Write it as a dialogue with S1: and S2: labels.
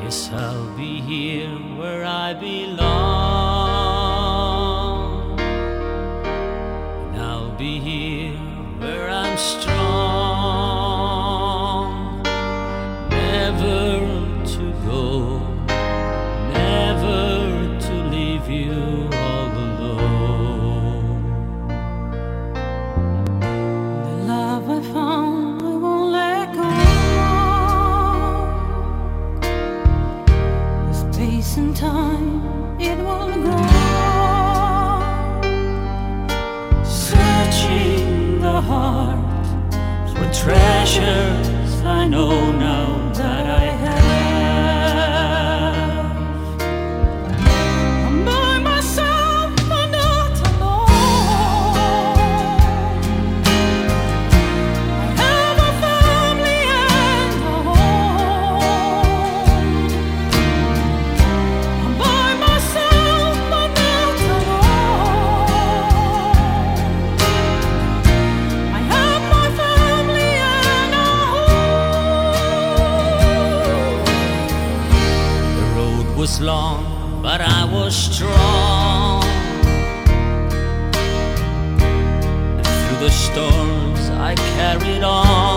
S1: Yes, I'll be here where I belong, and I'll be here where I'm strong. Never to go, never to leave you all alone.
S2: The love I found, I won't let go. The space and time, it will grow. Searching the heart
S1: For treasures I know now that I have.
S2: I'm by myself, but not alone. I have a family and a home. I'm by myself, but not alone. I have my family and a home.
S1: The road was long, but I was strong. And through the storms I carried on.